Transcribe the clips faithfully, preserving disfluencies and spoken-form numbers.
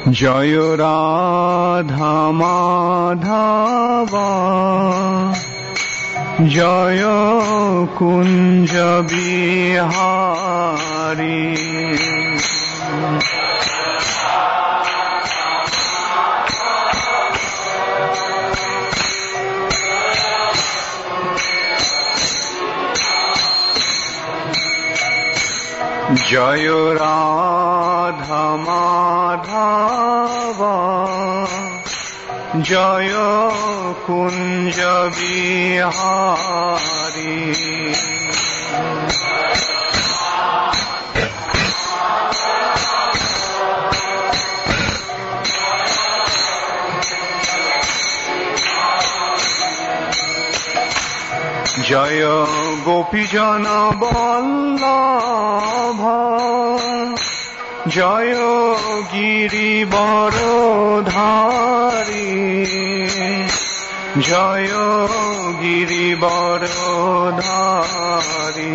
জয় রাধা মাধব জয় কুঞ্জ বিহারী। জয় রাধা মাধব জয় কুঞ্জ বিহারী। জয় গোপীজন বল্লভ জয় গিরিবরধারী। জয় গিরিবরধারী।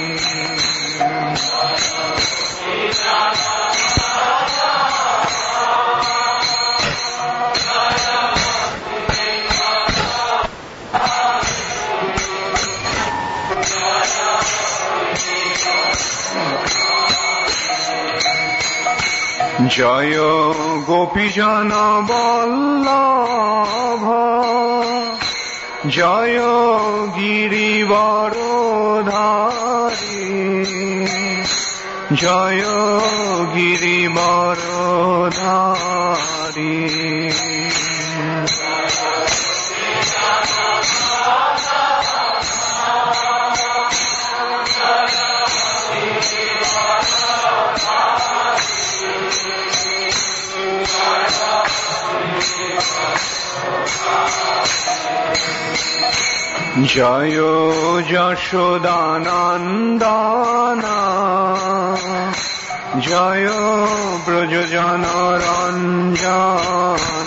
জয় গোপীজন বল্লভ জয় গিরিবরধারী। জয় গিরিবরধারী। জয় যশোদানন্দন জয় ব্রজজন রঞ্জন।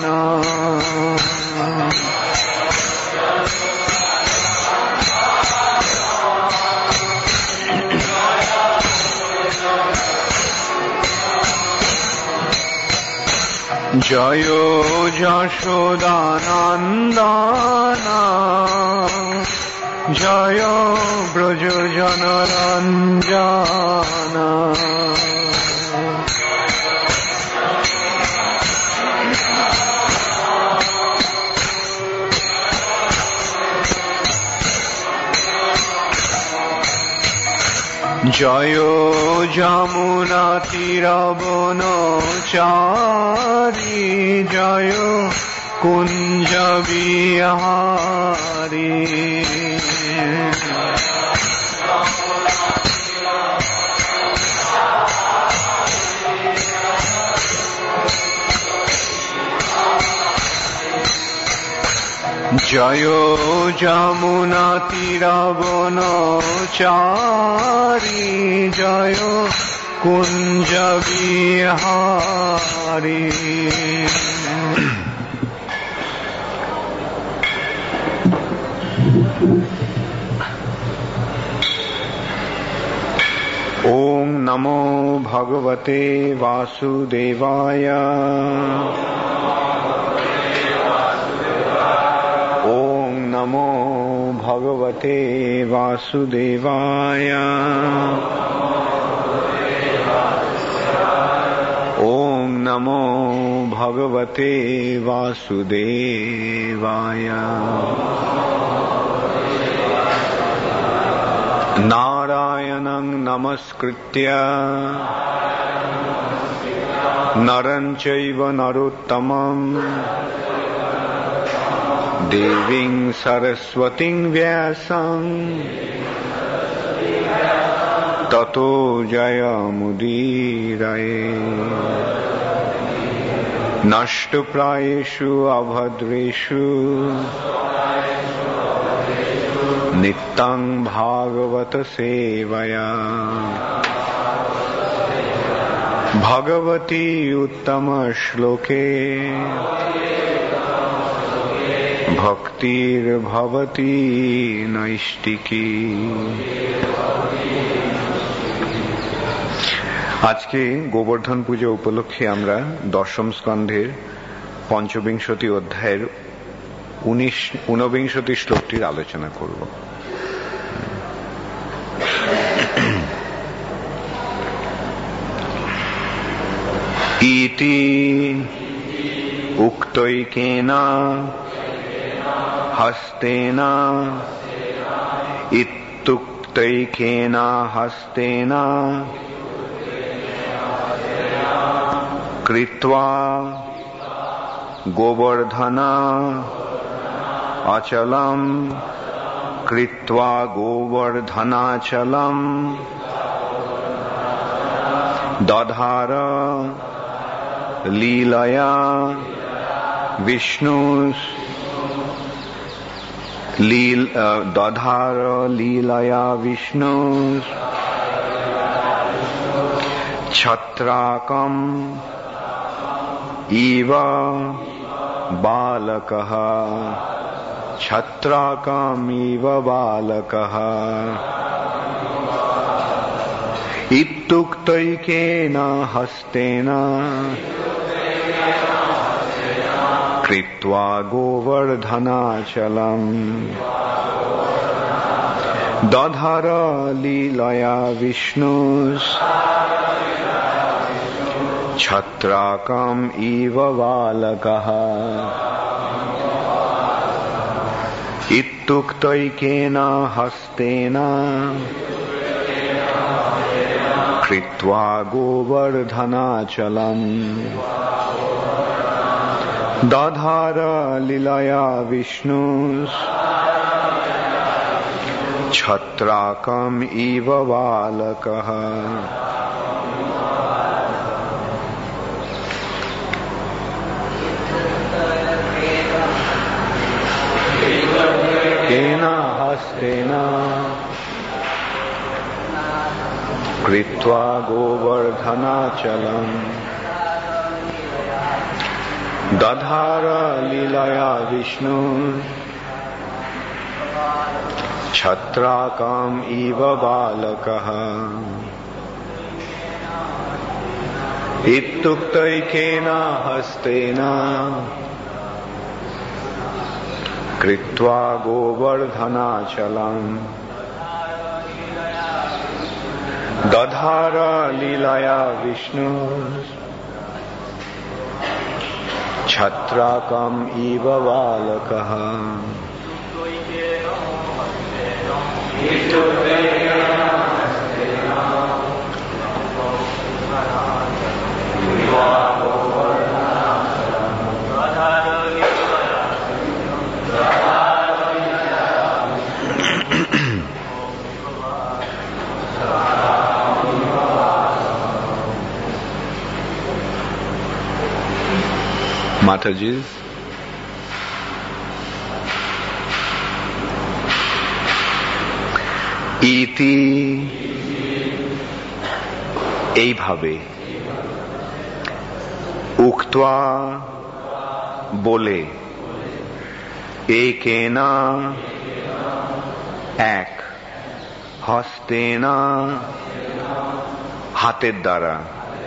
জয় যশোদানন্দন জয় ব্রজজন রঞ্জন। জয় যমুনা তীরবনচারী জয় কুঞ্জ বিহারী। জয় যমুনা তীরবনচারী জয় কুঞ্জ বিহারী। ওম নমো ভগবতে বাসুদেবায়। ওম নমো ভগবতে বাসুদেবায়। ওম নমো ভগবতে বাসুদেবায়। নারায়ণং নমস্কৃত্য নরং চৈব নরোত্তমং দেবীং সরস্বতীং ব্যাসং ততো জয়মুদীরয়ে। নষ্টপ্রায়েষু অভদ্রেষু নিত্যং ভাগবত সেবয়া। ভগবতী উত্তম শ্লোকে ভক্তির্ভবতি নৈষ্টিকী। আজকে গোবর্ধন পুজো উপলক্ষে আমরা দশম স্কন্ধের পঞ্চবিংশতি অধ্যায়ের উনিশ ঊনবিংশতি শ্লোকটির আলোচনা করব। ইতি উক্তৈকেনা হস্তেনা ইত্যুক্তৈকেনা হস্তেনা কৃত্বা গোবর্ধনা অচলম কৃত্বা গোবর্ধনাচলম দধার লীলয়া বিষ্ণু লীল দধার লীলয়া বিষ্ণু ছত্রাকম ইব বালকঃ ছত্রাকমিব বালকঃ ইত্যুক্তৈকেন হস্তেন কৃত্বা গোবর্ধনাচলম দধার লীলয়া বিষ্ণু ছত্রাকম ইব বালকঃ ইত্যুক্তৈকেন হস্তেন কৃত্বা গোবর্ধনাচলম দধার লীলয়া বিষ্ণু ছত্রাকম ইব বালকঃ। কেনা হস্তেনা কৃত্বা গোবর্ধনাচলম দধার লীলয়া বিষ্ণু ছত্রাকম ইব বালকঃ ইত্যুক্তৈকেন হস্তেন কৃত্বা গোবর্ধনাচলম দধার লীলয়া বিষ্ণু ছত্রাকম ইব বালকঃ। Mataji's ইতি এইভাবে উক্ত্বা বলে একেনা এক হস্তেনা হাতের দ্বারা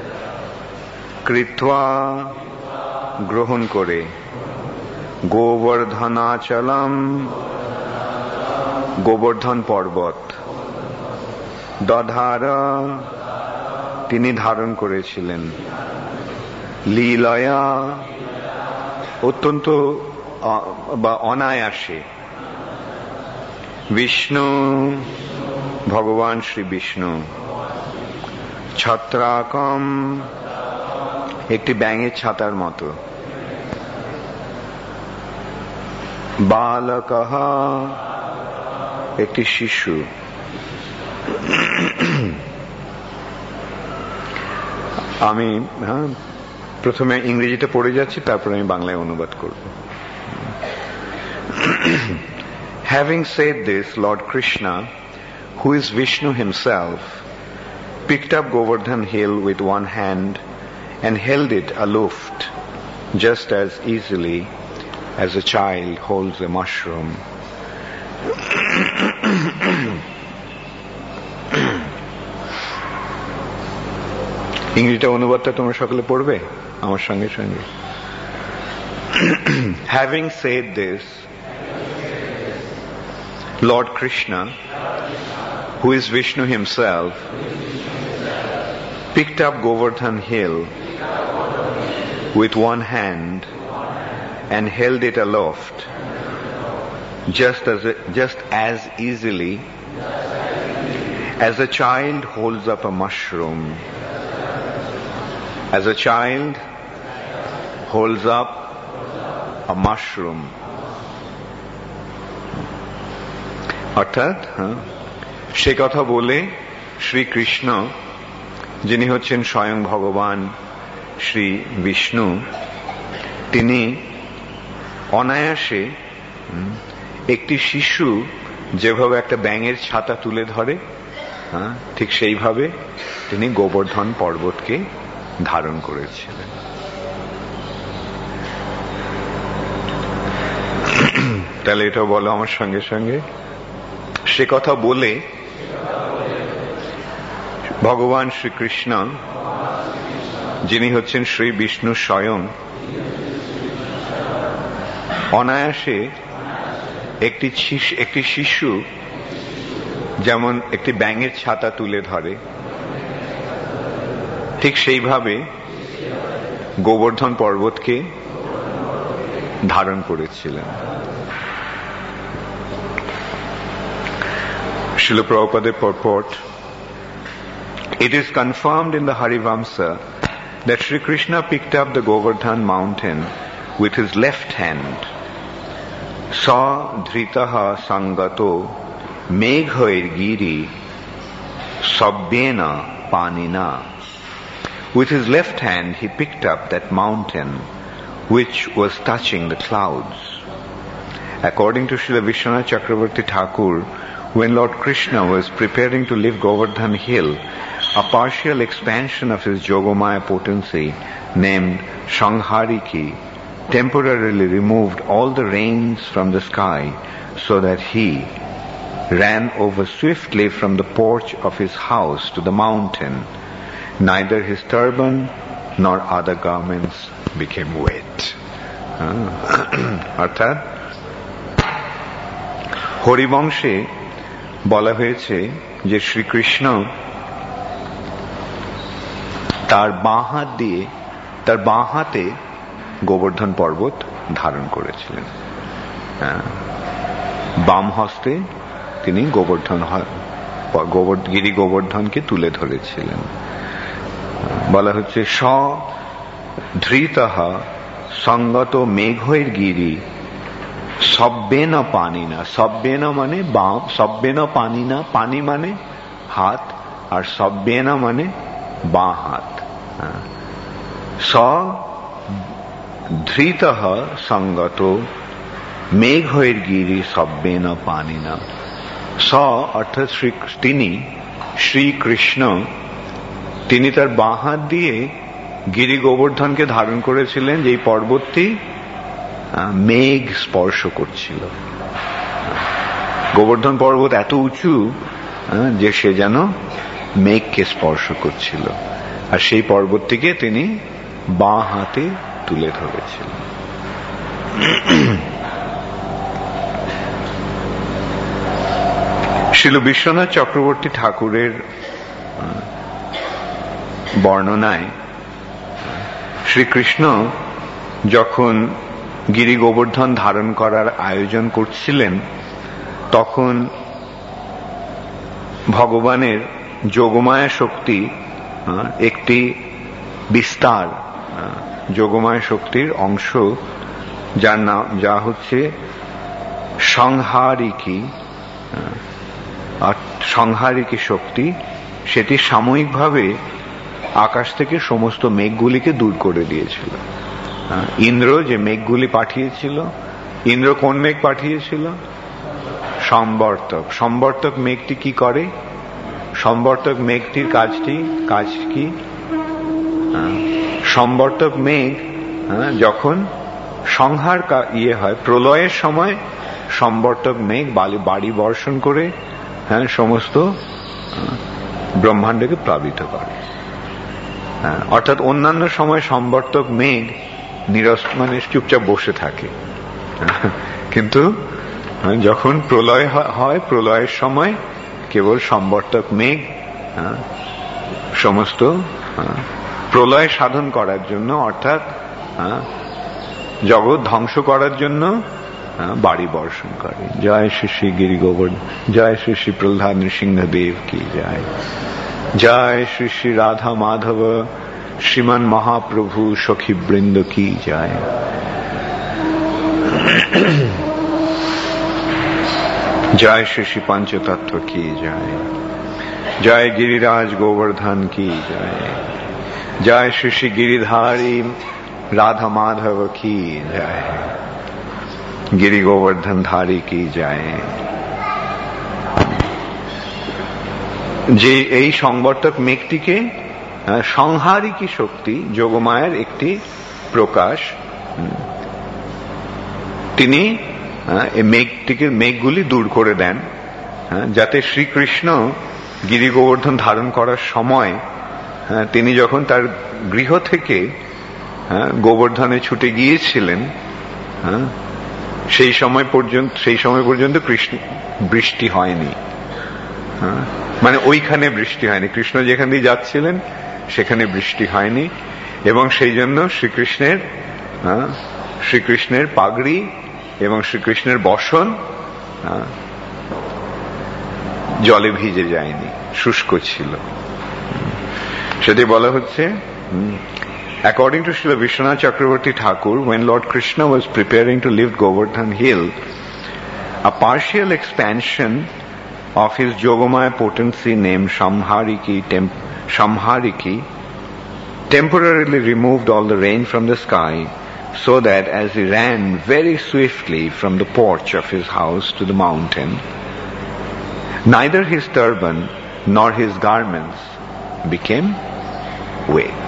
কৃত্বা গ্রহণ করে গোবর্ধনাচলম গোবর্ধন পর্বত দধার তিনি ধারণ করেছিলেন লীলয়া অত্যন্ত বা অনায়াসে বিষ্ণু ভগবান শ্রী বিষ্ণু ছত্রাকম একটি ব্যাঙের ছাতার মতো বালকঃ একটি শিশু আমি হ্যাঁ প্রথমে ইংরেজিতে পড়ে যাচ্ছি তারপর আমি বাংলায় অনুবাদ করব। Having said this, Lord Krishna, who is Vishnu himself, picked up Govardhan hill with one hand and held it aloft just as easily as a child holds a mushroom. ইংরেজিটা অনুবাদটা তোমরা সকলে পড়বে আমার সঙ্গে সঙ্গে। Having said this, Lord Krishna, who is Vishnu himself, picked up Govardhan hill with one hand and held it aloft, just as just as easily as a child holds up a mushroom. As a child holds up a mushroom. অর্থাৎ সে কথা বলে শ্রীকৃষ্ণ, যিনি হচ্ছেন স্বয়ং ভগবান শ্রী বিষ্ণু, তিনি অনায়াসে একটি শিশু যেভাবে একটা ব্যাঙের ছাতা তুলে ধরে, ঠিক সেইভাবে তিনি গোবর্ধন পর্বতকে ধারণ করেছিলেন। তাহলে এটা বলো আমার সঙ্গে সঙ্গে, সে কথা বলে ভগবান শ্রীকৃষ্ণ, যিনি হচ্ছেন শ্রী বিষ্ণু স্বয়ং, অনায়াসে একটি একটি শিশু যেমন একটি ব্যাঙের ছাতা তুলে ধরে, ঠিক সেইভাবে গোবর্ধন পর্বতকে ধারণ করেছিলেন। Srila Prabhupada purport: It is confirmed in the Harivamsa that Sri Krishna picked up the Govardhan mountain with his left hand. Sa dhritaha sangato meghoir giri sabbena panina. With his left hand he picked up that mountain which was touching the clouds. According to Srila Vishwanath Chakravarti Thakur, when Lord Krishna was preparing to leave Govardhan hill, a partial expansion of his Yogamaya potency named Sanghariki temporarily removed all the rains from the sky so that he ran over swiftly from the porch of his house to the mountain. Neither his turban nor other garments became wet. অর্থাৎ হরিবংশে বলা হয়েছে যে শ্রীকৃষ্ণ তার বাঁ হাত দিয়ে তার বাঁ হাতে গোবর্ধন পর্বত ধারণ করেছিলেন। বাম হস্তে তিনি গোবর্ধন গিরি গোবর্ধনকে তুলে ধরেছিলেন। বলা হচ্ছে স ধৃতঃ সঙ্গত মেঘৈর গিরি সব্যেন পানি না। সব্যেন মানে বাম, সব্যেন পানি না, পানি মানে হাত, আর সব্যেন মানে বাঁ হাত। স ধৃতঃ সঙ্গত মেঘৈর গিরি সব্যেন পানি না। স অর্থাৎ শ্রী তিনি শ্রীকৃষ্ণ, তিনি তার বাঁ হাত দিয়ে গিরি গোবর্ধনকে ধারণ করেছিলেন, যেই পর্বতটি মেঘ স্পর্শ করছিল। গোবর্ধন পর্বত এত উঁচু যে সে যেন মেঘকে স্পর্শ করছিল, আর সেই পর্বতটিকে তিনি বাঁ হাতে তুলে ধরেছিলেন। শ্রীল বিশ্বনাথ চক্রবর্তী ঠাকুরের বর্ণনায় শ্রীকৃষ্ণ যখন গিরি গোবর্ধন ধারণ করার আয়োজন করছিলেন, তখন ভগবানের যোগমায়া শক্তি একটি বিস্তার, যোগমায়া শক্তির অংশ, যার নাম যা হচ্ছে সংহারিকী, সংহারিকী শক্তি, সেটি সাময়িকভাবে আকাশ থেকে সমস্ত মেঘগুলিকে দূর করে দিয়েছিল। ইন্দ্র যে মেঘগুলি পাঠিয়েছিল, ইন্দ্র কোন মেঘ পাঠিয়েছিল? সম্বর্তক। সম্বর্তক মেঘটি কি করে? সম্বর্তক মেঘটির কাজটি কাজ কি? সম্বর্তক মেঘ যখন সংহার ইয়ে হয়, প্রলয়ের সময় সম্বর্তক মেঘ বাড়ি বর্ষণ করে হ্যাঁ সমস্ত ব্রহ্মাণ্ডকে প্লাবিত করে। অর্থাৎ অন্যান্য সময় সম্বর্তক মেঘ নিরস মানে চুপচাপ বসে থাকে, কিন্তু যখন প্রলয় হয় প্রলয়ের সময় কেবল সম্বর্তক মেঘ সমস্ত প্রলয় সাধন করার জন্য অর্থাৎ জগৎ ধ্বংস করার জন্য বাড়ি বর্ষণ করে। জয় শ্রী শ্রী গিরি গোবর্ধন, জয় শ্রী শ্রী প্রহ্লাদ নৃসিংহদেব কি জয়, জয় শ্রী শ্রী রাধা মাধব শ্রীমান মহাপ্রভু সখী বৃন্দ কি জয়। জয় শ্রী শ্রী পঞ্চতত্ত্ব কি জয়, জয় গিরিরাজ গোবর্ধন কি জয়, জয় শ্রী শ্রী গিরিধারী রাধা মাধব কি জয়, গিরি গোবর্ধন ধারী কি জয়। যে এই সংবর্তক মেঘটিকে সংহারিকী শক্তি যোগমায়ার একটি প্রকাশ, তিনি এই মেঘটিকে মেঘগুলি দূর করে দেন যাতে শ্রীকৃষ্ণ গিরি গোবর্ধন ধারণ করার সময় তিনি যখন তার গৃহ থেকে গোবর্ধনে ছুটে গিয়েছিলেন সেই সময় পর্যন্ত সেই সময় পর্যন্ত কৃষ্ণ বৃষ্টি হয়নি, মানে ওইখানে বৃষ্টি হয়নি, কৃষ্ণ যেখান দিয়ে যাচ্ছিলেন সেখানে বৃষ্টি হয়নি, এবং সেই জন্য শ্রীকৃষ্ণের শ্রীকৃষ্ণের পাগড়ি এবং শ্রীকৃষ্ণের বসন জলে ভিজে যায়নি, শুষ্ক ছিল। সেটি বলা হচ্ছে, according to Srila Vishwanath Chakravarti Thakur, when Lord Krishna was preparing to lift Govardhan Hill, a partial expansion of his Yogamaya potency named Samhariki, temp- Samhariki temporarily removed all the rain from the sky, so that as he ran very swiftly from the porch of his house to the mountain, neither his turban nor his garments became wet.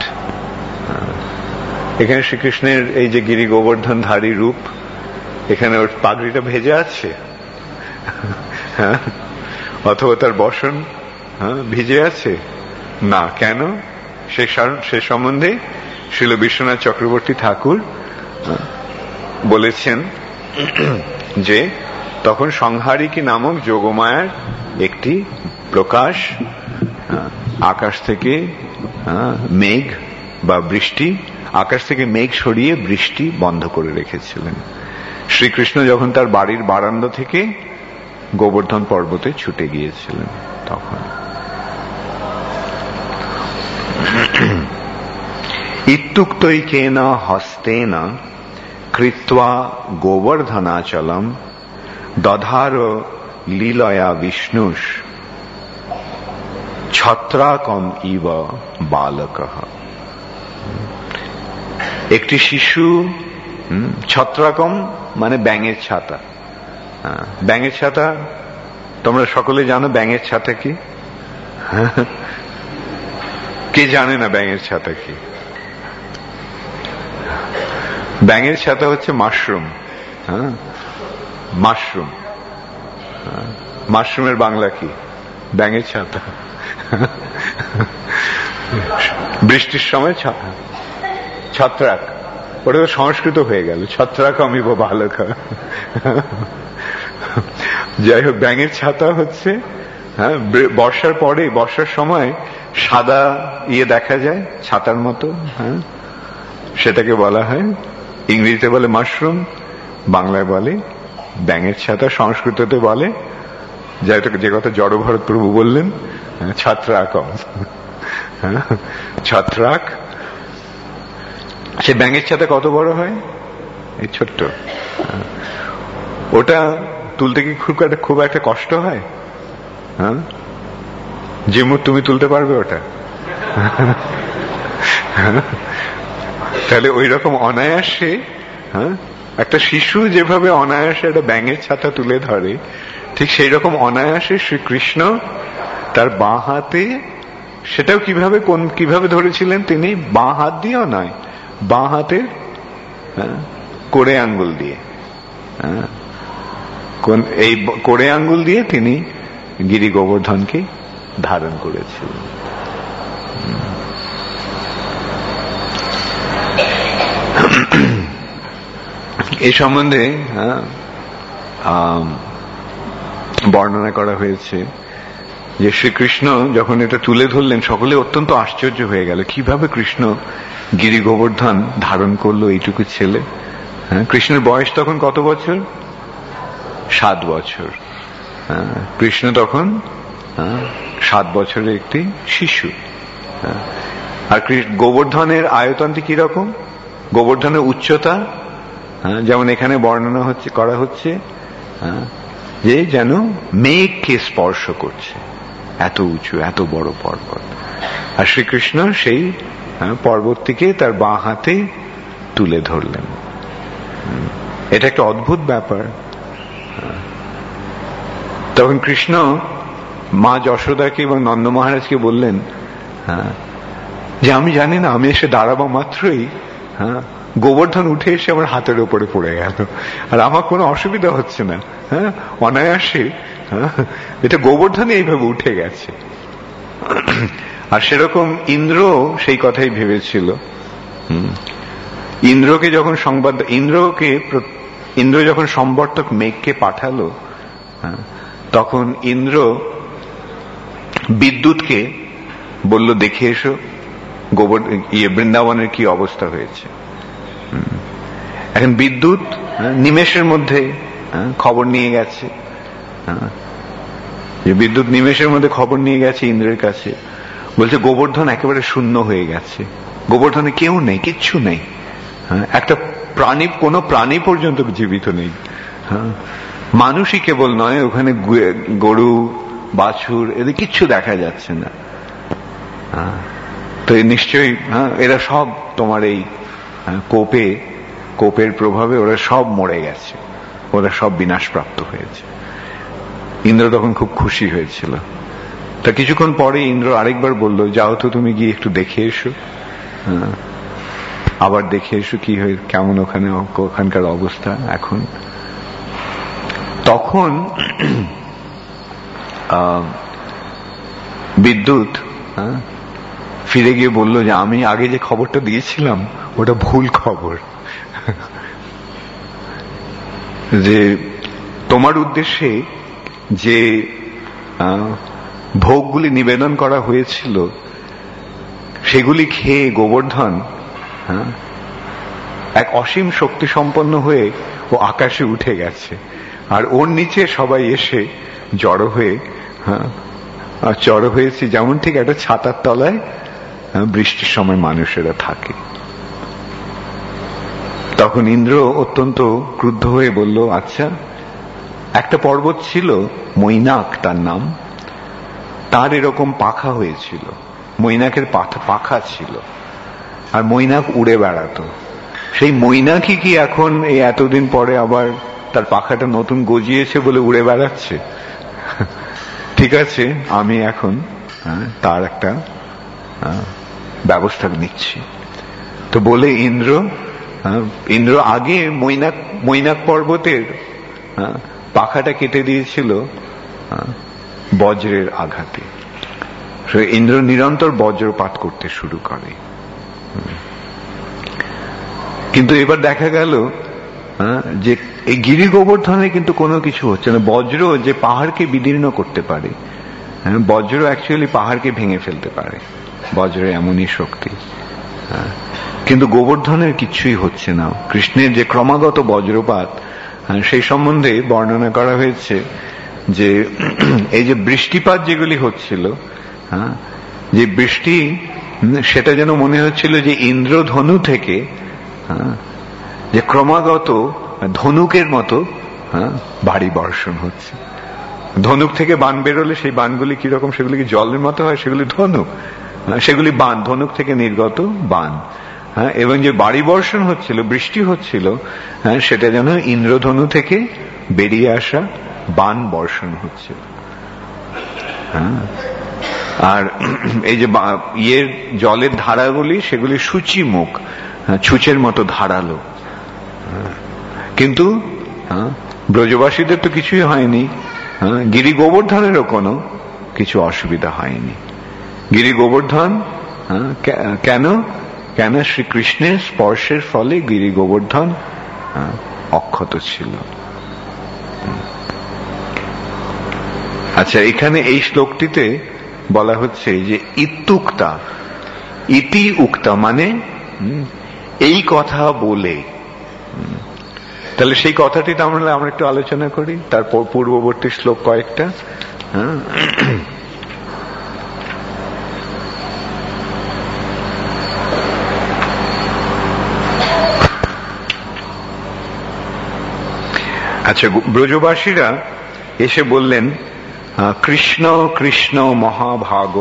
এখানে শ্রীকৃষ্ণের এই যে গিরি গোবর্ধন ধারী রূপ, এখানে ওর পাগড়িটা ভেজে আছে অথবা তার বসন ভিজে আছে না, কেন? সে সম্বন্ধে শ্রীল বিশ্বনাথ চক্রবর্তী ঠাকুর বলেছেন যে তখন সংহারিকী নামক যোগমায়ার একটি প্রকাশ আকাশ থেকে মেঘ বা বৃষ্টি, আকাশ থেকে মেঘ সরিয়ে বৃষ্টি বন্ধ করে রেখেছিলেন। শ্রীকৃষ্ণ যখন তার বাড়ির বারান্দা থেকে গোবর্ধন পর্বতে ছুটে গিয়েছিলেন তখন। ইত্যুক্তৈকেন হস্তেন কৃত্বা গোবর্ধনাচলম দধার লীলয়া বিষ্ণুষ ছত্রাকম ইব বালকঃ। একটি শিশু, ছত্রাকম মানে ব্যাঙের ছাতা। ব্যাঙের ছাতা তোমরা সকলে জানো, ব্যাঙের ছাতা কি? কে জানে না ব্যাঙের ছাতা কি? ব্যাঙের ছাতা হচ্ছে মাশরুম। হ্যাঁ, মাশরুম। মাশরুমের বাংলা কি? ব্যাঙের ছাতা। বৃষ্টির সময় ছত্রাক, ওটা তো সংস্কৃত হয়ে গেল, ছত্রাক আমি ভালো খা। যাই হোক, ব্যাঙের ছাতা হচ্ছে, হ্যাঁ, বর্ষার পরে, বর্ষার সময় সাদা ইয়ে দেখা যায় ছাতার মতো, হ্যাঁ, সেটাকে বলা হয়, ইংরেজিতে বলে মাশরুম, বাংলায় বলে ব্যাঙের ছাতা, সংস্কৃততে বলে, যাই যে কথা জড়ভরত প্রভু বললেন, ছত্রাকম, ছত্রাক। সে ব্যাঙের ছাতা কত বড় হয়? এই ছোট্ট। ওটা তুলতে কি খুব একটা খুব একটা কষ্ট হয়? হ্যাঁ, যে মুখ তুমি তুলতে পারবে ওটা? তাহলে ওই রকম অনায়াসে, হ্যাঁ, একটা শিশু যেভাবে অনায়াসে একটা ব্যাঙের ছাতা তুলে ধরে, ঠিক সেই রকম অনায়াসে শ্রীকৃষ্ণ তার বাঁ হাতে, সেটাও কিভাবে কোন কিভাবে ধরেছিলেন তিনি? বাঁ হাত দিয়েও নয়, বাঁ হাতের কোড়ে আঙ্গুল দিয়ে, কোন এই কোড়ে আঙ্গুল দিয়ে তিনি গিরি গোবর্ধনকে ধারণ করেছিলেন। এই সম্বন্ধে বর্ণনা করা হয়েছে যে শ্রীকৃষ্ণ যখন এটা তুলে ধরলেন সকলে অত্যন্ত আশ্চর্য হয়ে গেল, কিভাবে কৃষ্ণ গিরি গোবর্ধন ধারণ করলো এইটুকু ছেলে। হ্যাঁ, কৃষ্ণের বয়স তখন কত বছর? সাত বছর। কৃষ্ণ তখন সাত বছরের একটি শিশু। আর গোবর্ধনের আয়তনটি কিরকম? গোবর্ধনের উচ্চতা যেমন এখানে বর্ণনা হচ্ছে করা হচ্ছে যে যেন মেঘকে স্পর্শ করছে, এত উঁচু, এত বড় পর্বত। আর শ্রীকৃষ্ণ সেই পর্বতটিকে তার বাঁ হাতে তুলে ধরলেন। এটা একটা অদ্ভুত ব্যাপার। তখন কৃষ্ণ মা যশোদাকে এবং নন্দ মহারাজকে বললেন যে আমি জানি না, আমি এসে দাঁড়াবো মাত্রই হ্যাঁ গোবর্ধন উঠে এসে আমার হাতের উপরে পড়ে গেল, আর আমার কোনো অসুবিধা হচ্ছে না। হ্যাঁ, অনায়াসে হ্যাঁ এটা গোবর্ধনই এইভাবে উঠে গেছে। আর সেরকম ইন্দ্র সেই কথাই ভেবেছিল। ইন্দ্রকে যখন সংবাদ ইন্দ্রকে ইন্দ্র যখন সম্বর্তক মেঘকে পাঠালো, তখন ইন্দ্র বিদ্যুৎকে বলল দেখে এসো গোবর ইয়ে বৃন্দাবনের কি অবস্থা হয়েছে। এখন বিদ্যুৎ নিমেষের মধ্যে খবর নিয়ে গেছে, বিদ্যুৎ নিমেষের মধ্যে খবর নিয়ে গেছে ইন্দ্রের কাছে, বলছে গোবর্ধন একেবারে শূন্য হয়ে গেছে, গোবর্ধনে কেউ নেই, কিচ্ছু নেই, একটা প্রাণী, কোনো প্রাণী পর্যন্ত জীবিত নেই। মানুষই কেবল নয়, ওখানে গরু বাছুর এদের কিচ্ছু দেখা যাচ্ছে না। তো নিশ্চয়ই হ্যাঁ এরা সব তোমার এই কোপে কোপের প্রভাবে ওরা সব মরে গেছে, ওরা সব বিনাশপ্রাপ্ত হয়েছে। ইন্দ্র তখন খুব খুশি হয়েছিল। তা কিছুক্ষণ পরে ইন্দ্র আরেকবার বলল, যাও তো তুমি গিয়ে একটু দেখে এসো, আবার দেখে এসো কি হয়, কেমন ওখানে ওখানকার অবস্থা এখন। তখন বিদ্যুৎ ফিরে গিয়ে বলল যে আমি আগে যে খবরটা দিয়েছিলাম ওটা ভুল খবর, যে তোমার উদ্দেশ্যে যে ভোগগুলি নিবেদন করা হয়েছিল সেগুলি খেয়ে গোবর্ধন এক অসীম শক্তি সম্পন্ন হয়ে ও আকাশে উঠে গেছে, আর ওর নিচে সবাই এসে জড়ো হয়ে হ্যাঁ জড়ো হয়েছে, যেমন ঠিক একটা ছাতার তলায় বৃষ্টির সময় মানুষেরা থাকে। তখন ইন্দ্র অত্যন্ত ক্রুদ্ধ হয়ে বলল, আচ্ছা একটা পর্বত ছিল মৈনাক তার নাম, তার এরকম পাখা হয়েছিল, মৈনাকের পাখা ছিল, আর মৈনাক উড়ে বেড়াতো। সেই মৈনাকই কি এখন এই এতদিন পরে আবার তার পাখাটা নতুন গজিয়েছে বলে উড়ে বেড়াচ্ছে? ঠিক আছে, আমি এখন তার একটা ব্যবস্থা নিচ্ছি। তো বলে ইন্দ্র ইন্দ্র আগে মৈনাক মৈনাক পর্বতের পাখাটা কেটে দিয়েছিল বজ্রের আঘাতে। ইন্দ্র নিরন্তর বজ্রপাত করতে শুরু করে। কিন্তু এবার দেখা গেল যে এই গিরি গোবর্ধনে কিন্তু কোনো কিছু হচ্ছে না। বজ্র যে পাহাড়কে বিদীর্ণ করতে পারে, বজ্র অ্যাকচুয়ালি পাহাড়কে ভেঙে ফেলতে পারে, বজ্রের এমনই শক্তি। কিন্তু গোবর্ধনের কিছুই হচ্ছে না। কৃষ্ণের যে ক্রমাগত বজ্রপাত সেই সম্বন্ধে বর্ণনা করা হয়েছে যে এই যে বৃষ্টিপাত যেগুলি হচ্ছিল, যে বৃষ্টি, সেটা যেন মনে হচ্ছিল যে ইন্দ্রধনু থেকে যে ক্রমাগত ধনুকের মতো ভারী বর্ষণ হচ্ছে। ধনুক থেকে বান বেরোলে সেই বানগুলি কিরকম, সেগুলি কি জলের মতো হয়? সেগুলি ধনুক, সেগুলি বান, ধনুক থেকে নির্গত বান। হ্যাঁ, এবং যে বাড়ি বর্ষণ হচ্ছিল, বৃষ্টি হচ্ছিল, হ্যাঁ সেটা যেন ইন্দ্রধনু থেকে বেরিয়ে আসা বান বর্ষণ হচ্ছে। হ্যাঁ, আর এই যে ইয়ের জলের ধারাগুলি, সেগুলি সূচি মুখ, ছুঁচের মতো ধারালো। কিন্তু ব্রজবাসীদের তো কিছুই হয়নি, গিরি গোবর্ধনেরও কোনো কিছু অসুবিধা হয়নি। গিরি গোবর্ধন কেন কেন শ্রীকৃষ্ণের স্পর্শের ফলে গিরি গোবর্ধন অক্ষত ছিল। আচ্ছা, এখানে এই শ্লোকটিতে বলা হচ্ছে যে ইত্যুক্তা, ইতি উক্তা মানে এই কথা বলে। তাহলে সেই কথাটি আমরা আমরা একটু আলোচনা করি, তারপর পূর্ববর্তী শ্লোক কয়েকটা। আচ্ছা, ব্রজবাসীরা এসে বললেন, কৃষ্ণ কৃষ্ণ মহাভাগ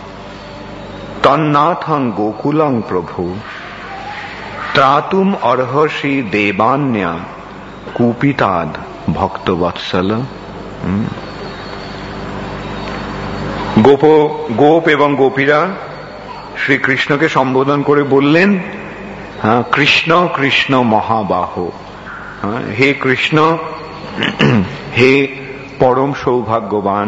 তন্নাথং গোকুলং প্রভু ত্রাতুম অর্হসি দেবান্যা কুপিতাদ ভক্তবৎসল। গোপ গোপ এবং গোপীরা শ্রীকৃষ্ণকে সম্বোধন করে বললেন, হ্যাঁ, কৃষ্ণ কৃষ্ণ মহাবাহ, হে কৃষ্ণ, হে পরম সৌভাগ্যবান,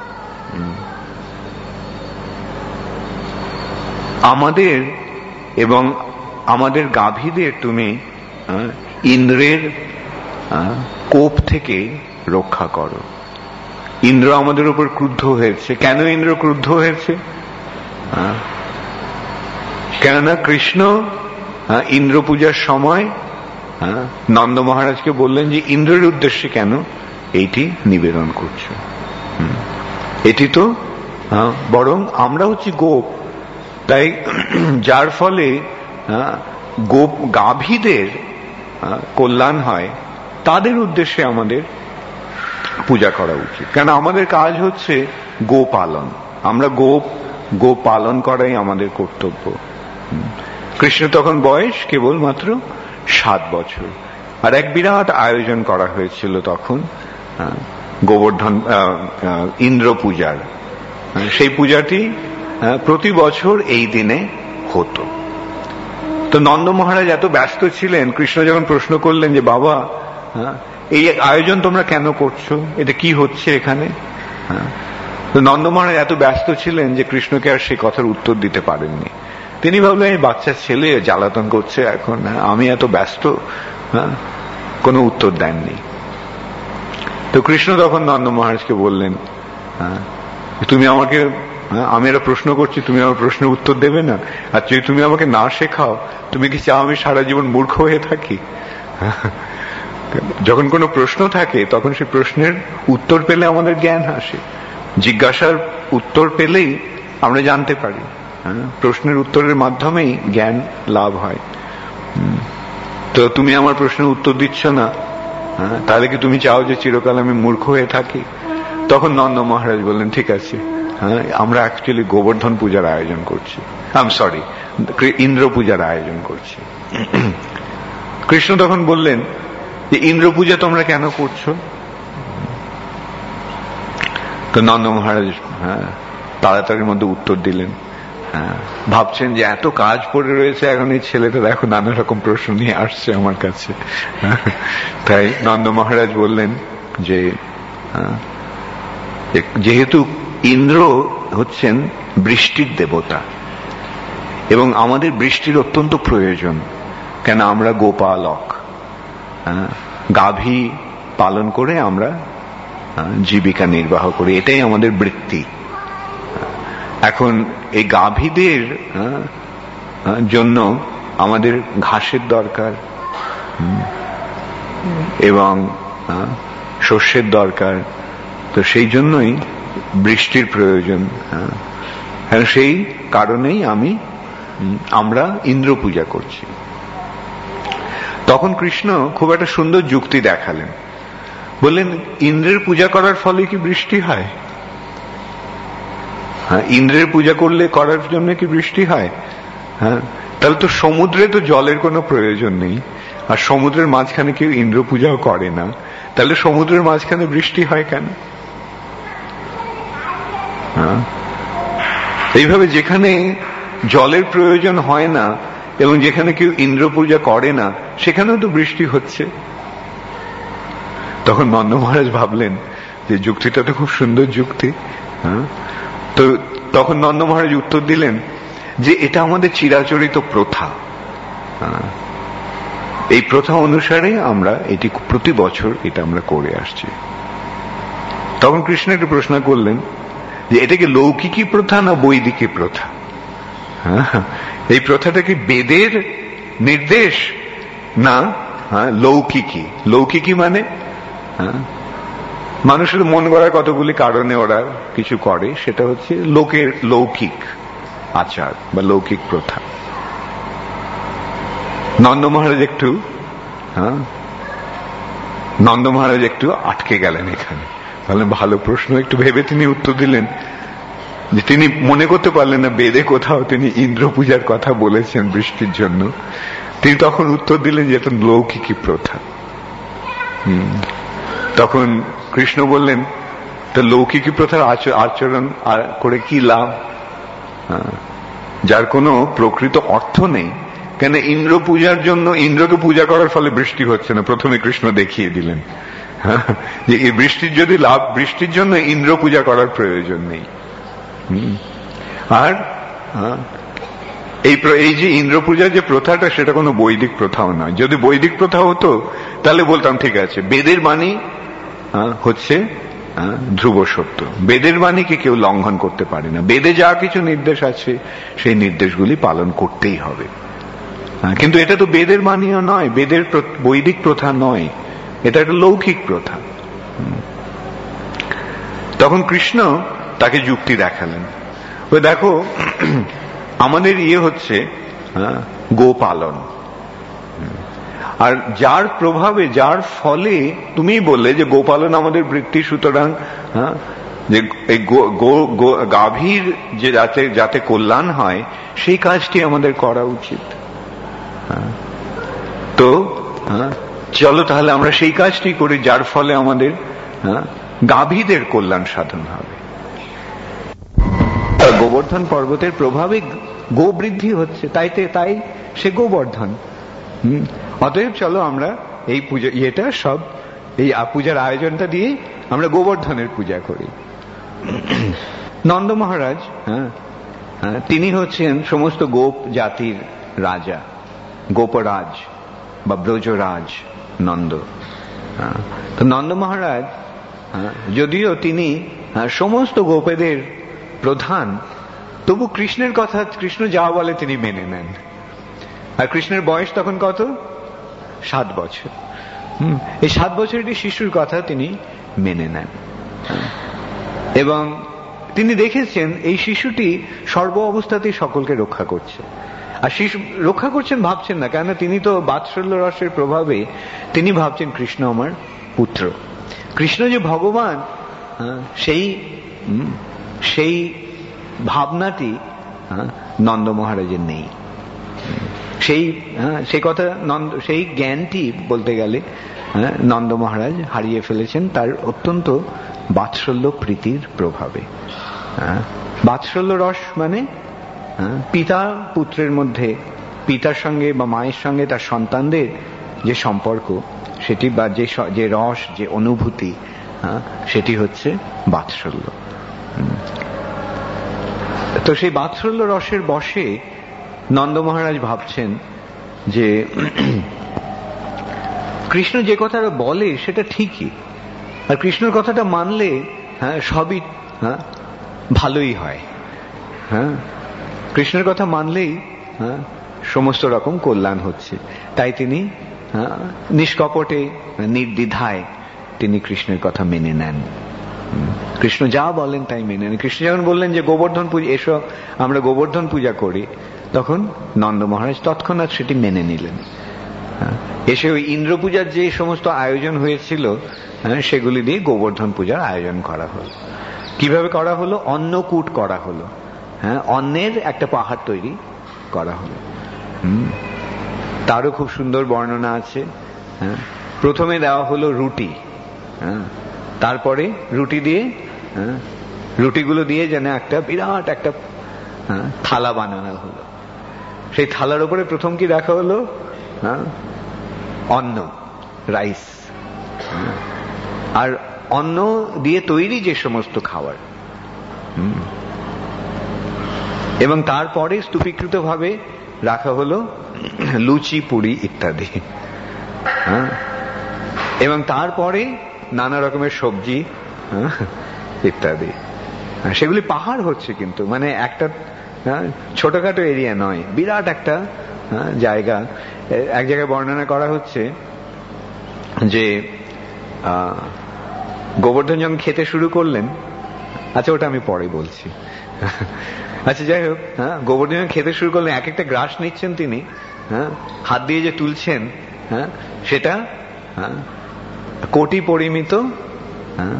আমাদের এবং আমাদের গাভীদের তুমি ইন্দ্রের কোপ থেকে রক্ষা করো। ইন্দ্র আমাদের উপর ক্রুদ্ধ হয়েছে। কেন ইন্দ্র ক্রুদ্ধ হয়েছে? কেননা কৃষ্ণ ইন্দ্র পূজার সময় নন্দ মহারাজকে বললেন যে ইন্দ্রের উদ্দেশ্যে কেন এইটি নিবেদন করছো? এটি তো বরং আমরা হচ্ছি গোপ, তাই যার ফলে গোপ গাভীদের কল্যাণ হয়, তাদের উদ্দেশ্যে আমাদের পূজা করা উচিত। কেন আমাদের কাজ হচ্ছে গো পালন, আমরা গোপ গো পালন করাই আমাদের কর্তব্য। কৃষ্ণ তখন বয়স কেবলমাত্র সাত বছর, আর এক বিরাট আয়োজন করা হয়েছিল তখন গোবর্ধন ইন্দ্র পূজার। সেই পূজাটি প্রতি বছর এই দিনে হতো। তো নন্দ মহারাজ এত ব্যস্ত ছিলেন, কৃষ্ণ যখন প্রশ্ন করলেন যে বাবা, এই আয়োজন তোমরা কেন করছো, এটা কি হচ্ছে এখানে? তো নন্দ মহারাজ এত ব্যস্ত ছিলেন যে কৃষ্ণকে আর সে কথার উত্তর দিতে পারেননি। তিনি ভাবলেন এই বাচ্চা ছেলে জ্বালাতন করছে এখন, আমি এত ব্যস্ত, কোনো উত্তর দেননি। তো কৃষ্ণ তখন নন্দ মহারাজকে বললেন, তুমি আমাকে, আমি একটা প্রশ্ন করছি, তুমি আমার প্রশ্নের উত্তর দেবে না? আর যদি তুমি আমাকে না শেখাও, তুমি কি চাও আমি সারা জীবন মূর্খ হয়ে থাকি? যখন কোনো প্রশ্ন থাকে তখন সেই প্রশ্নের উত্তর পেলে আমাদের জ্ঞান আসে। জিজ্ঞাসার উত্তর পেলেই আমরা জানতে পারি, প্রশ্নের উত্তরের মাধ্যমেই জ্ঞান লাভ হয়। তো তুমি আমার প্রশ্নের উত্তর দিচ্ছ না, তাহলে কি তুমি চাও যে চিরকাল আমি মূর্খ হয়ে থাকি? তখন নন্দ মহারাজ বললেন, ঠিক আছে, হ্যাঁ, আমরা অ্যাকচুয়ালি গোবর্ধন পূজার আয়োজন করছি, আই এম সরি ইন্দ্র পূজার আয়োজন করছি। কৃষ্ণ তখন বললেন যে ইন্দ্র পূজা তোমরা কেন করছো? তো নন্দ মহারাজ হ্যাঁ তাড়াতাড়ির মধ্যে উত্তর দিলেন। হ্যাঁ, ভাবছেন যে এত কাজ পড়ে রয়েছে, এখন এই ছেলেটা দেখো নানা রকম প্রশ্ন নিয়ে আসছে আমার কাছে। তাই নন্দ মহারাজ বললেন যে যেহেতু ইন্দ্র হচ্ছেন বৃষ্টির দেবতা এবং আমাদের বৃষ্টির অত্যন্ত প্রয়োজন, কেন আমরা গোপালক, গাভী পালন করে আমরা জীবিকা নির্বাহ করি, এটাই আমাদের বৃত্তি। এখন এই গাভীদের জন্য আমাদের ঘাসের দরকার এবং শস্যের দরকার, তো সেই জন্যই বৃষ্টির প্রয়োজন। সেই কারণেই আমি আমরা ইন্দ্র পূজা করছি। তখন কৃষ্ণ খুব একটা সুন্দর যুক্তি দেখালেন, বললেন ইন্দ্রের পূজা করার ফলে কি বৃষ্টি হয়? হ্যাঁ, ইন্দ্রের পূজা করলে করার জন্য কি বৃষ্টি হয়? হ্যাঁ, তাহলে তো সমুদ্রে তো জলের কোনো প্রয়োজন নেই, আর সমুদ্রের মাঝখানে কেউ ইন্দ্র পূজাও করে না, তাহলে সমুদ্রের মাঝখানে বৃষ্টি হয় কেন? হ্যাঁ, এইভাবে যেখানে জলের প্রয়োজন হয় না এবং যেখানে কেউ ইন্দ্র পূজা করে না, সেখানেও তো বৃষ্টি হচ্ছে। তখন নন্দ মহারাজ ভাবলেন যে যুক্তিটা তো খুব সুন্দর যুক্তি। হ্যাঁ, তো তখন নন্দ মহারাজ উত্তর দিলেন যে এটা আমাদের চিরাচরিত প্রথা, এই প্রথা অনুসারে আমরা এটি প্রতি বছর এটা আমরা করে আসছি। তখন কৃষ্ণ একটু প্রশ্ন করলেন যে এটা কি লৌকিকী প্রথা না বৈদিকী প্রথা? এই প্রথাটা কি বেদের নির্দেশ না লৌকিকী? লৌকিকী মানে মানুষের মন গড়ার কতগুলি কারণে ওরা কিছু করে, সেটা হচ্ছে লোকের লৌকিক আচার বা লৌকিক প্রথা। নন্দ মহারাজ একটু হ্যাঁ নন্দ মহারাজ একটু আটকে গেলেন এখানে। তাহলে ভালো প্রশ্ন, একটু ভেবে তিনি উত্তর দিলেন যে তিনি মনে করতে পারলেন না বেদে কোথাও তিনি ইন্দ্র পূজার কথা বলেছেন বৃষ্টির জন্য। তিনি তখন উত্তর দিলেন যে এটা লৌকিকী প্রথা। হম তখন কৃষ্ণ বললেন, তো লৌকিকী প্রথার আচরণ করে কি লাভ, যার কোনো প্রকৃত অর্থ নেই? কেন ইন্দ্র পূজার জন্য, ইন্দ্রকে পূজা করার ফলে বৃষ্টি হচ্ছে না, প্রথমে কৃষ্ণ দেখিয়ে দিলেন যে এই বৃষ্টির যদি লাভ, বৃষ্টির জন্য ইন্দ্র পূজা করার প্রয়োজন নেই। আর এই এই যে ইন্দ্র পূজার যে প্রথাটা, সেটা কোনো বৈদিক প্রথাও নয়। যদি বৈদিক প্রথা হতো তাহলে বলতাম ঠিক আছে, বেদের বাণী হচ্ছে ধ্রুব সত্য, বেদের বাণীকে কেউ লঙ্ঘন করতে পারে না, বেদে যা কিছু নির্দেশ আছে সেই নির্দেশগুলি পালন করতেই হবে। কিন্তু এটা তো বেদের বাণীও নয়, বেদের বৈদিক প্রথা নয়, এটা একটা লৌকিক প্রথা। তখন কৃষ্ণ তাকে যুক্তি দেখালেন, ওই দেখো আমাদের ইয়ে হচ্ছে গোপালন, আর যার প্রভাবে, যার ফলে, তুমি বললে যে গোপালন আমাদের বৃত্তি, সুতরাং হ্যাঁ যে এই গাভীর যে যাতে যাতে কল্যাণ হয় সেই কাজটি আমাদের করা উচিত। তো চলো তাহলে আমরা সেই কাজটি করি, যার ফলে আমাদের গাভীদের কল্যাণ সাধন হবে। গোবর্ধন পর্বতের প্রভাবে গো বৃদ্ধি হচ্ছে, তাইতে তাই সে গোবর্ধন। হম অতএব চলো আমরা এই পূজা ইয়েটা সব, এই পূজার আয়োজনটা দিয়ে আমরা গোবর্ধনের পূজা করি। নন্দ মহারাজ হ্যাঁ তিনি হচ্ছেন সমস্ত গোপ জাতির রাজা, গোপরাজ বা ব্রজরাজ নন্দ। তো নন্দ মহারাজ যদিও তিনি সমস্ত গোপেদের প্রধান, তবু কৃষ্ণের কথা, কৃষ্ণ যা বলে তিনি মেনে নেন। আর কৃষ্ণের বয়স তখন কত? সাত বছর। হম এই সাত বছরের শিশুর কথা তিনি মেনে নেন, এবং তিনি দেখেছেন এই শিশুটি সর্ব অবস্থাতেই সকলকে রক্ষা করছে। আর শিশু রক্ষা করছেন ভাবছেন না, কেন তিনি তো বাৎসল্য রসের প্রভাবে তিনি ভাবছেন কৃষ্ণ আমার পুত্র, কৃষ্ণ যে ভগবান, সেই সেই ভাবনাটি নন্দ মহারাজের নেই। সেই সেই কথা নন্দ, সেই জ্ঞানটি বলতে গেলে নন্দ মহারাজ হারিয়ে ফেলেছেন তার অত্যন্ত বাৎসল্য প্রীতির প্রভাবে। বাৎসল্য রস মানে পিতা পুত্রের মধ্যে, পিতার সঙ্গে বা মায়ের সঙ্গে তার সন্তানদের যে সম্পর্ক, সেটি বা যে যে রস, যে অনুভূতি, সেটি হচ্ছে বাৎসল্য। তো সেই বাৎসল্য রসের বশে নন্দ মহারাজ ভাবছেন যে কৃষ্ণ যে কথাটা বলে সেটা ঠিকই, আর কৃষ্ণের কথাটা মানলে হ্যাঁ সবই হ্যাঁ ভালোই হয়। হ্যাঁ কৃষ্ণের কথা মানলেই হ্যাঁ সমস্ত রকম কল্যাণ হচ্ছে। তাই তিনি নিষ্কপটে, নির্দ্বিধায় তিনি কৃষ্ণের কথা মেনে নেন। কৃষ্ণ যা বলেন তাই মেনে নেন। কৃষ্ণ যখন বললেন যে গোবর্ধন পূজা, এসো আমরা গোবর্ধন পূজা করি, তখন নন্দ মহারাজ তৎক্ষণাৎ সেটি মেনে নিলেন। এসে ওই ইন্দ্র পূজার যে সমস্ত আয়োজন হয়েছিল সেগুলি দিয়ে গোবর্ধন পূজার আয়োজন করা হলো। কিভাবে করা হলো? অন্নকূট করা হলো। হ্যাঁ অন্নের একটা পাহাড় তৈরি করা হলো। হম তারও খুব সুন্দর বর্ণনা আছে। হ্যাঁ প্রথমে দেওয়া হলো রুটি, হ্যাঁ তারপরে রুটি দিয়ে, হ্যাঁ রুটিগুলো দিয়ে যেন একটা বিরাট একটা থালা বানানো হলো। সেই থালার উপরে প্রথম কি রাখা হলো? হ্যাঁ অন্ন, রাইস। আর অন্ন দিয়ে তৈরি যে সমস্ত খাবার, হম এবং তারপরে স্তূপীকৃত ভাবে রাখা হলো লুচি, পুরি ইত্যাদি। হ্যাঁ, এবং তারপরে নানা রকমের সবজি ইত্যাদি। সেগুলি পাহাড় হচ্ছে, কিন্তু মানে একটা ছোটখাটো এরিয়া নয়, বিরাট একটা জায়গা। এক জায়গায় বর্ণনা করা হচ্ছে যে গোবর্ধন যখন খেতে শুরু করলেন, আচ্ছা ওটা আমি পরে বলছি। আচ্ছা যাই হোক, হ্যাঁ, গোবর্ধন যখন খেতে শুরু করলেন, এক একটা গ্রাস নিচ্ছেন তিনি, হ্যাঁ, হাত দিয়ে যে তুলছেন, হ্যাঁ, সেটা হ্যাঁ কোটি পরিমিত, হ্যাঁ,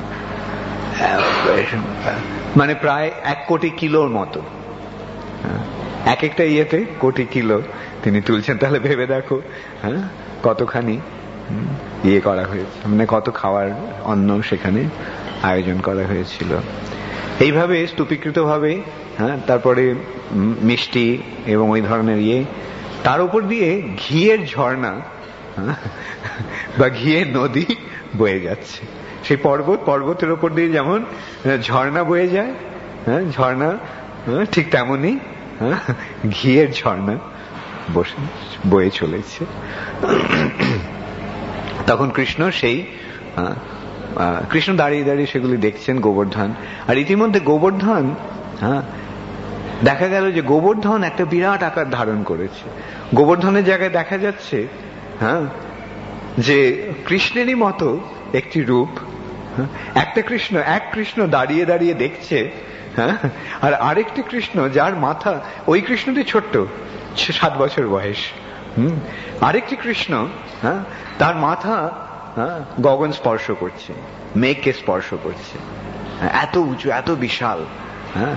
মানে প্রায় এক কোটি কিলোর মতো, এক একটা ইয়েতে কোটি কিলো তিনি তুলছেন। তাহলে ভেবে দেখো, হ্যাঁ, কতখানি ইয়ে করা হয়েছে, মানে কত খাওয়ার অন্ন সেখানে আয়োজন করা হয়েছিল। এইভাবে স্তূপীকৃত ভাবে, হ্যাঁ, তারপরে মিষ্টি এবং ওই ধরনের ইয়ে, তার উপর দিয়ে ঘিয়ের ঝর্ণা বা ঘিয়ের নদী বয়ে যাচ্ছে। সেই পর্বত, পর্বতের উপর দিয়ে যেমন ঝর্ণা বয়ে যায়, হ্যাঁ, ঝর্ণা ঠিক তেমনই ঘিয়ের ঝর্ণা বসে বয়ে চলেছে। তখন কৃষ্ণ সেই কৃষ্ণ দাঁড়িয়ে দাঁড়িয়ে সেগুলি দেখছেন, গোবর্ধন। আর ইতিমধ্যে গোবর্ধন, হ্যাঁ, দেখা গেল যে গোবর্ধন একটা বিরাট আকার ধারণ করেছে। গোবর্ধনের জায়গায় দেখা যাচ্ছে, হ্যাঁ, যে কৃষ্ণেরই মতো একটি রূপ। একটা কৃষ্ণ, এক কৃষ্ণ দাঁড়িয়ে দাঁড়িয়ে দেখছে, হ্যাঁ, আর আরেকটি কৃষ্ণ যার মাথা, ওই কৃষ্ণটি ছোট্ট, সাত বছর বয়স। হম আরেকটি কৃষ্ণ, হ্যাঁ, তার মাথা হ্যাঁ গগন স্পর্শ করছে, মেঘকে স্পর্শ করছে, এত উঁচু, এত বিশাল। হ্যাঁ,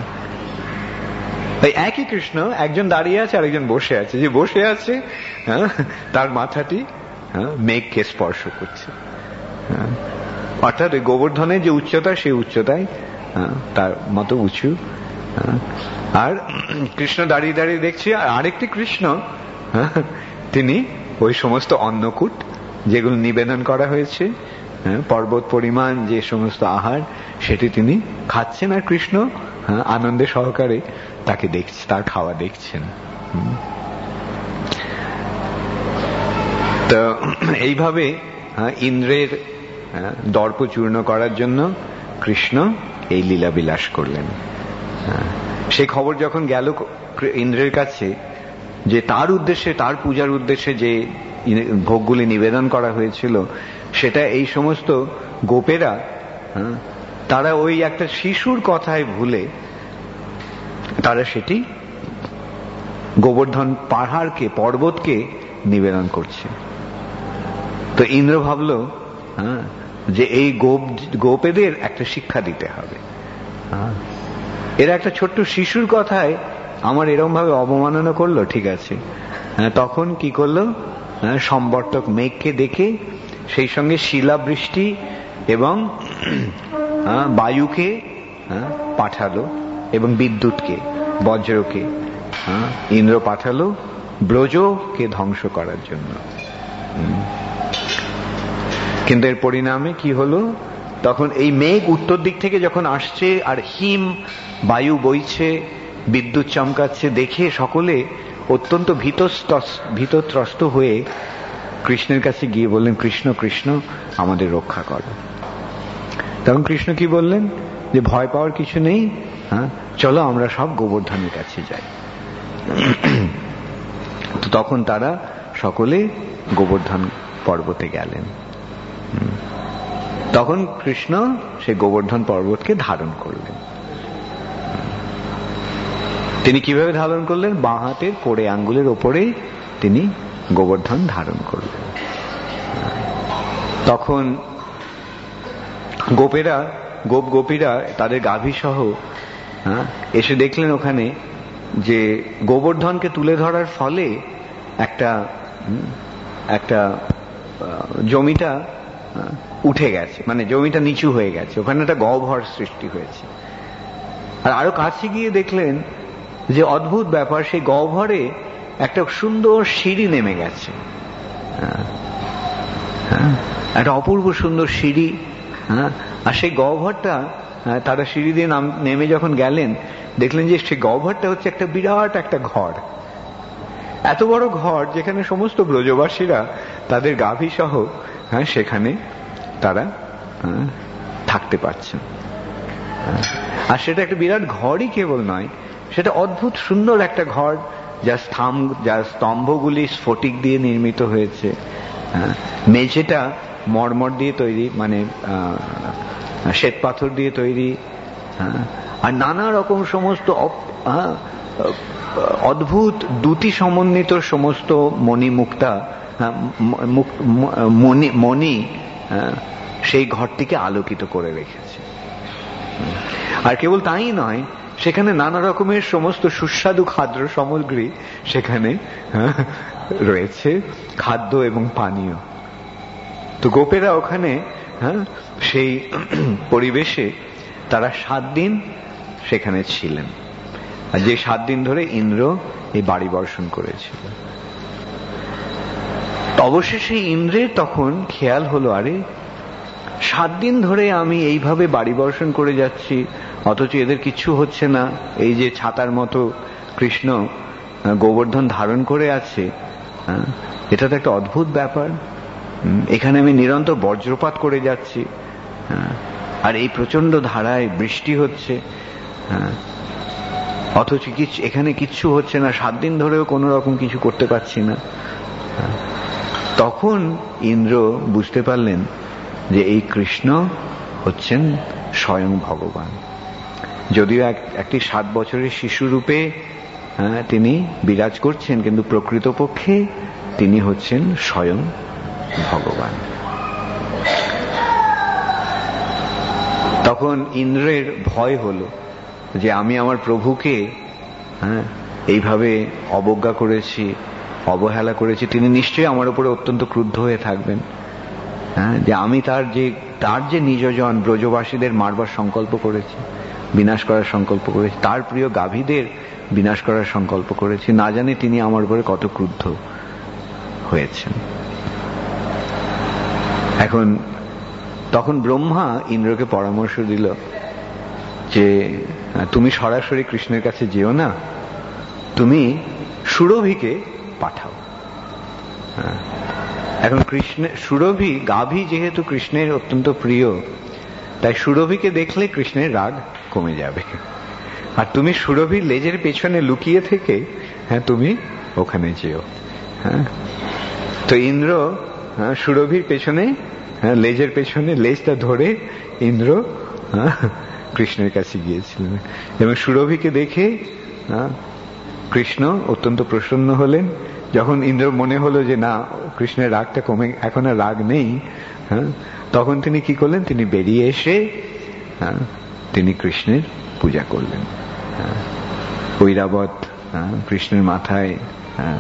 একই কৃষ্ণ, একজন দাঁড়িয়ে আছে আর একজন বসে আছে। যে বসে আছে, হ্যাঁ, তার মাথাটি হ্যাঁ মেঘকে স্পর্শ করছে। হ্যাঁ, অর্থাৎ ওই গোবর্ধনের যে উচ্চতা, সেই উচ্চতায় তার মতো উঁচু। আর কৃষ্ণ দাঁড়িয়ে দাঁড়িয়ে দেখছে, আর আরেকটি কৃষ্ণ, তিনি ওই সমস্ত অন্নকূট যেগুলো নিবেদন করা হয়েছে, পর্বত পরিমাণ যে সমস্ত আহার, সেটি তিনি খাচ্ছেন। আর কৃষ্ণ আনন্দে সহকারে তাকে দেখছে, তার খাওয়া দেখছেন। তো এইভাবে ইন্দ্রের দর্প চূর্ণ করার জন্য কৃষ্ণ এই লীলা বিলাস করলেন। সেই খবর যখন গেল ইন্দ্রের কাছে যে তার উদ্দেশ্যে, তার পূজার উদ্দেশ্যে যে ভোগগুলি নিবেদন করা হয়েছিল, সেটা এই সমস্ত গোপেরা, তারা ওই একটা শিশুর কথায় ভুলে তারা সেটি গোবর্ধন পাহাড়কে, পর্বতকে নিবেদন করছে। তো ইন্দ্র ভাবল, হ্যাঁ, যে এই গোপ গোপেদের একটা শিক্ষা দিতে হবে। এরা একটা ছোট্ট শিশুর কথায় আমার এরকম ভাবে অবমাননা করলো, ঠিক আছে। তখন কি করলো, সম্বর্তক মেঘকে দেখে, সেই সঙ্গে শিলাবৃষ্টি এবং বায়ুকে পাঠালো, এবং বিদ্যুৎকে, বজ্রকে ইন্দ্র পাঠালো ব্রজকে ধ্বংস করার জন্য। কিন্তু এর পরিণামে কি হলো, তখন এই মেঘ উত্তর দিক থেকে যখন আসছে আর হিম বায়ু বইছে, বিদ্যুৎ চমকাচ্ছে, দেখে সকলে অত্যন্ত ভীতত্রস্ত হয়ে কৃষ্ণের কাছে গিয়ে বললেন, কৃষ্ণ কৃষ্ণ আমাদের রক্ষা করো। তখন কৃষ্ণ কি বললেন, যে ভয় পাওয়ার কিছু নেই, হ্যাঁ, চলো আমরা সব গোবর্ধনের কাছে যাই। তো তখন তারা সকলে গোবর্ধন পর্বতে গেলেন। তখন কৃষ্ণ সেই গোবর্ধন পর্বতকে ধারণ করলেন। তিনি কিভাবে ধারণ করলেন, বাঁ হাতের কোড়ে আঙ্গুলের ওপরে তিনি গোবর্ধন ধারণ করলেন। তখন গোপেরা, গোপ গোপীরা তাদের গাভী সহ এসে দেখলেন ওখানে যে গোবর্ধনকে তুলে ধরার ফলে একটা একটা জমিটা উঠে গেছে, মানে জমিটা নিচু হয়ে গেছে, ওখানে একটা গহ্বর সৃষ্টি হয়েছে। আর আরো কাছে গিয়ে দেখলেন যে অদ্ভুত ব্যাপার, সেই গহ্বরে একটা সুন্দর সিঁড়ি নেমে গেছে, একটা অপূর্ব সুন্দর সিঁড়ি। হ্যাঁ, আর সেই গহ্বরটা, তারা সিঁড়ি দিয়ে নেমে যখন গেলেন, দেখলেন যে সেই গহ্বরটা হচ্ছে একটা বিরাট একটা ঘর, এত বড় ঘর যেখানে সমস্ত ব্রজবাসীরা তাদের গাভী সহ হ্যাঁ সেখানে তারা থাকতে পারছেন। আর সেটা একটা বিরাট ঘরই কেবল নয়, সেটা অদ্ভুত সুন্দর একটা ঘর, যার স্তম্ভ যার স্তম্ভগুলি স্ফটিক দিয়ে নির্মিত হয়েছে, মেঝেটা মরমর দিয়ে তৈরি, মানে শ্বেত পাথর দিয়ে তৈরি, আর নানা রকম সমস্ত অদ্ভুত দুটি সমন্বিত সমস্ত মণি মুক্তা মণি মণি সেই ঘরটিকে আলোকিত করে রেখেছে। আর কেবল তাই নয়, সেখানে নানা রকমের সমস্ত সুস্বাদু খাদ্য সামগ্রী সেখানে রয়েছে, খাদ্য এবং পানীয়। তো গোপেরা ওখানে হ্যাঁ সেই পরিবেশে তারা সাত দিন সেখানে ছিলেন, আর যে সাত দিন ধরে ইন্দ্র এই বাড়ি বর্ষণ করেছিল। অবশেষে ইন্দ্রের তখন খেয়াল হলো, আরে সাত দিন ধরে আমি এইভাবে বাড়ি বর্ষণ করে যাচ্ছি, অথচ এদের কিচ্ছু হচ্ছে না। এই যে ছাতার মতো কৃষ্ণ গোবর্ধন ধারণ করে আছে, এটা তো একটা অদ্ভুত ব্যাপার। এখানে আমি নিরন্তর বজ্রপাত করে যাচ্ছি, আর এই প্রচন্ড ধারায় বৃষ্টি হচ্ছে, অথচ এখানে কিচ্ছু হচ্ছে না, সাত দিন ধরেও কোনো রকম কিছু করতে পারছি না। তখন ইন্দ্র বুঝতে পারলেন যে এই কৃষ্ণ হচ্ছেন স্বয়ং ভগবান। যদিও একটি সাত বছরের শিশু রূপে তিনি বিরাজ করছেন, কিন্তু প্রকৃতপক্ষে তিনি হচ্ছেন স্বয়ং ভগবান। তখন ইন্দ্রের ভয় হলো যে আমি আমার প্রভুকে হ্যাঁ এইভাবে অবজ্ঞা করেছি, অবহেলা করেছি, তিনি নিশ্চয়ই আমার উপরে অত্যন্ত ক্রুদ্ধ হয়ে থাকবেন। হ্যাঁ, যে আমি তার যে তার যে নিজজন ব্রজবাসীদের মারবার সংকল্প করেছি, বিনাশ করার সংকল্প করেছি, তার প্রিয় গাভীদের বিনাশ করার সংকল্প করেছি, না জানি তিনি আমার উপরে কত ক্রুদ্ধ হয়েছেন। এখন তখন ব্রহ্মা ইন্দ্রকে পরামর্শ দিল যে তুমি সরাসরি কৃষ্ণের কাছে যেও না, তুমি সুরভিকে পাঠাও। এখন কৃষ্ণ সুরভি গাভী যেহেতু কৃষ্ণের অত্যন্ত প্রিয়, তাই সুরভিকে দেখলে কৃষ্ণের রাগ কমে যাবে। আর তুমি সুরভির লেজের পেছনে লুকিয়ে থেকে হ্যাঁ তুমি ওখানে যেও। হ্যাঁ, তো ইন্দ্র হ্যাঁ সুরভির পেছনে হ্যাঁ লেজের পেছনে লেজটা ধরে ইন্দ্র হ্যাঁ কৃষ্ণের কাছে গিয়েছিলেন, এবং সুরভিকে দেখে হ্যাঁ কৃষ্ণ অত্যন্ত প্রসন্ন হলেন। যখন ইন্দ্র মনে হলো যে না, কৃষ্ণের রাগটা কমে, এখন আর রাগ নেই, হ্যাঁ তখন তিনি কি করলেন, তিনি বেরিয়ে এসে হ্যাঁ তিনি কৃষ্ণের পূজা করলেন। হ্যাঁ, ঐরাবত হ্যাঁ কৃষ্ণের মাথায় হ্যাঁ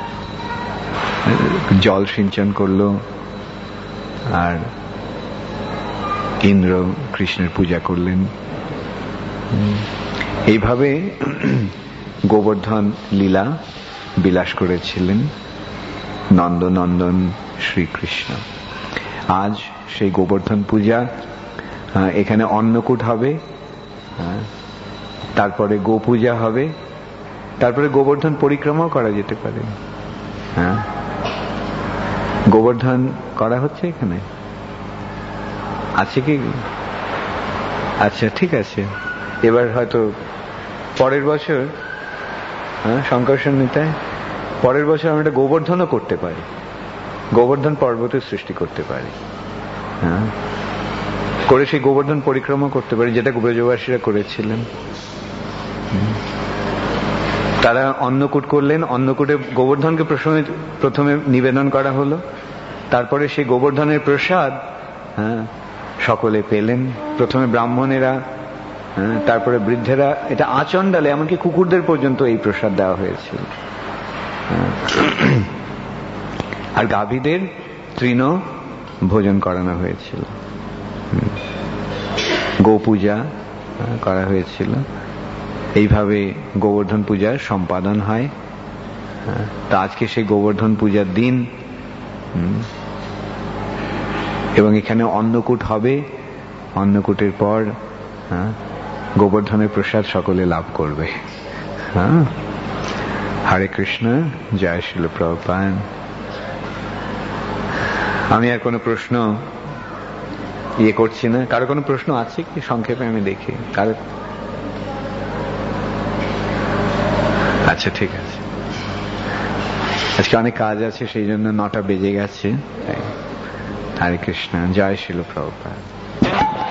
জল সিঞ্চন করলো, আর ইন্দ্র কৃষ্ণের পূজা করলেন। এইভাবে গোবর্ধন লীলা বিলাস করেছিলেন নন্দনন্দন শ্রীকৃষ্ণ। আজ সেই গোবর্ধন পূজা, এখানে অন্নকূট হবে, তারপরে গো পূজা হবে, তারপরে গোবর্ধন পরিক্রমাও করা যেতে পারে। হ্যাঁ, গোবর্ধন করা হচ্ছে এখানে, আছে কি? আচ্ছা, ঠিক আছে। এবার হয়তো পরের বছর হ্যাঁ শঙ্কর্ষণ নিতাই, পরের বছর আমরা একটা গোবর্ধনও করতে পারি, গোবর্ধন পর্বতের সৃষ্টি করতে পারি, হ্যাঁ করে সেই গোবর্ধন পরিক্রমা করতে পারি, যেটা ব্রজবাসীরা করেছিলেন। তারা অন্নকূট করলেন, অন্নকূটে গোবর্ধনকে প্রথমে প্রথমে নিবেদন করা হলো, তারপরে সেই গোবর্ধনের প্রসাদ হ্যাঁ সকলে পেলেন। প্রথমে ব্রাহ্মণেরা, হ্যাঁ তারপরে বৃদ্ধেরা, এটা আচণ্ডালে এমনকি কুকুরদের পর্যন্ত এই প্রসাদ দেওয়া হয়েছিল। আর গাভীদের তৃণ ভোজন করানো হয়েছিল, গো পূজা করা হয়েছিল। এইভাবে গোবর্ধন পূজার সম্পাদন হয়। তা আজকে সেই গোবর্ধন পূজার দিন, এবং এখানে অন্নকূট হবে। অন্নকূটের পর হ্যাঁ গোবর্ধনের প্রসাদ সকলে লাভ করবে। হ্যাঁ, হরে কৃষ্ণ, জয় শিল প্রভুপাদ। আমি আর কোনো প্রশ্ন ইয়ে করছি না। কারো কোনো প্রশ্ন আছে কি সংক্ষেপে আমি দেখি? কারো? আচ্ছা, ঠিক আছে। আজকে অনেক কাজ আছে, সেই জন্য নটা বেজে গেছে। হরে কৃষ্ণ। জয় শিল প্রভুপাদ।